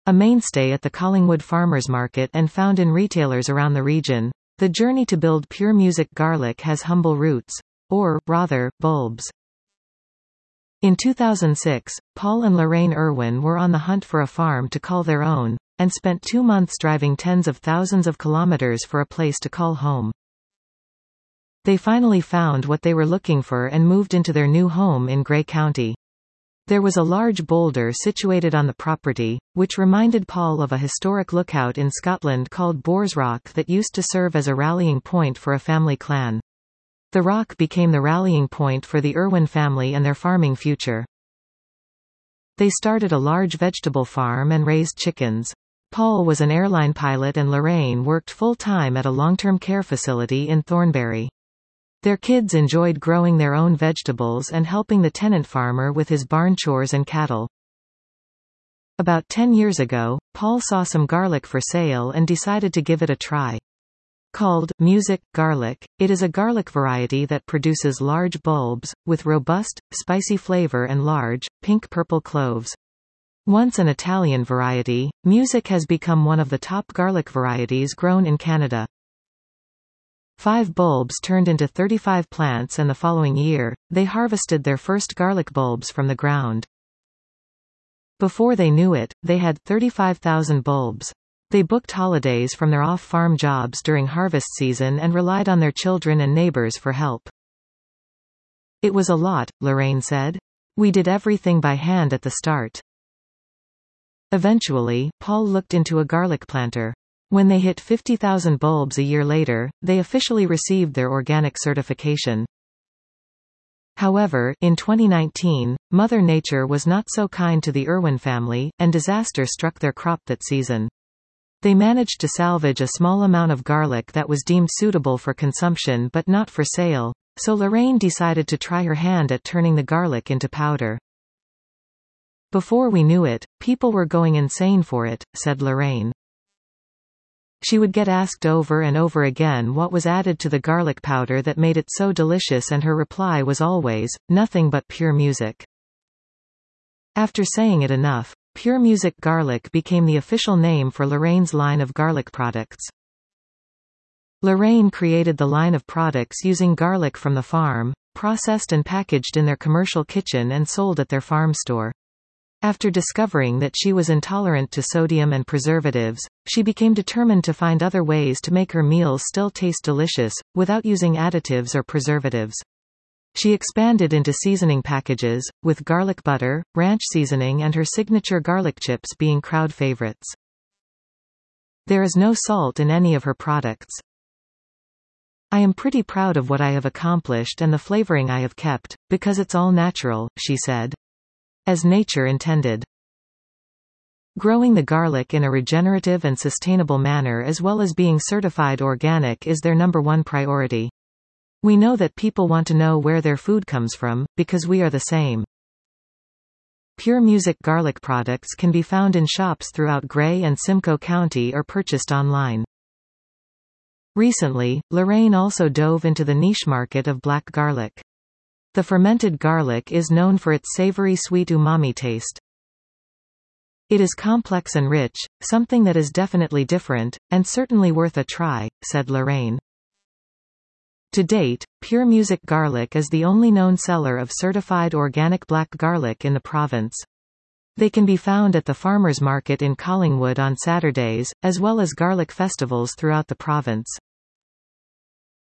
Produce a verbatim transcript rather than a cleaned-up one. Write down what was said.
A mainstay at the Collingwood Farmers Market and found in retailers around the region, the journey to build Pure Music garlic has humble roots. Or, rather, bulbs. In two thousand six, Paul and Lorraine Irwin were on the hunt for a farm to call their own, and spent two months driving tens of thousands of kilometers for a place to call home. They finally found what they were looking for and moved into their new home in Grey County. There was a large boulder situated on the property, which reminded Paul of a historic lookout in Scotland called Boars Rock that used to serve as a rallying point for a family clan. The rock became the rallying point for the Irwin family and their farming future. They started a large vegetable farm and raised chickens. Paul was an airline pilot and Lorraine worked full-time at a long-term care facility in Thornbury. Their kids enjoyed growing their own vegetables and helping the tenant farmer with his barn chores and cattle. About ten years ago, Paul saw some garlic for sale and decided to give it a try. Called Music Garlic, it is a garlic variety that produces large bulbs, with robust, spicy flavor and large, pink-purple cloves. Once an Italian variety, Music has become one of the top garlic varieties grown in Canada. Five bulbs turned into thirty-five plants and the following year, they harvested their first garlic bulbs from the ground. Before they knew it, they had thirty-five thousand bulbs. They booked holidays from their off-farm jobs during harvest season and relied on their children and neighbors for help. It was a lot, Lorraine said. We did everything by hand at the start. Eventually, Paul looked into a garlic planter. When they hit fifty thousand bulbs a year later, they officially received their organic certification. However, in twenty nineteen, Mother Nature was not so kind to the Irwin family, and disaster struck their crop that season. They managed to salvage a small amount of garlic that was deemed suitable for consumption but not for sale, so Lorraine decided to try her hand at turning the garlic into powder. Before we knew it, people were going insane for it, said Lorraine. She would get asked over and over again what was added to the garlic powder that made it so delicious, and her reply was always, nothing but Pure Music. After saying it enough, Pure Music Garlic became the official name for Lorraine's line of garlic products. Lorraine created the line of products using garlic from the farm, processed and packaged in their commercial kitchen and sold at their farm store. After discovering that she was intolerant to sodium and preservatives, she became determined to find other ways to make her meals still taste delicious, without using additives or preservatives. She expanded into seasoning packages, with garlic butter, ranch seasoning and her signature garlic chips being crowd favorites. There is no salt in any of her products. I am pretty proud of what I have accomplished and the flavoring I have kept, because it's all natural, she said. As nature intended. Growing the garlic in a regenerative and sustainable manner as well as being certified organic is their number one priority. We know that people want to know where their food comes from, because we are the same. Pure Music garlic products can be found in shops throughout Grey and Simcoe County or purchased online. Recently, Lorraine also dove into the niche market of black garlic. The fermented garlic is known for its savory sweet umami taste. It is complex and rich, something that is definitely different, and certainly worth a try, said Lorraine. To date, Pure Music Garlic is the only known seller of certified organic black garlic in the province. They can be found at the farmers market in Collingwood on Saturdays, as well as garlic festivals throughout the province.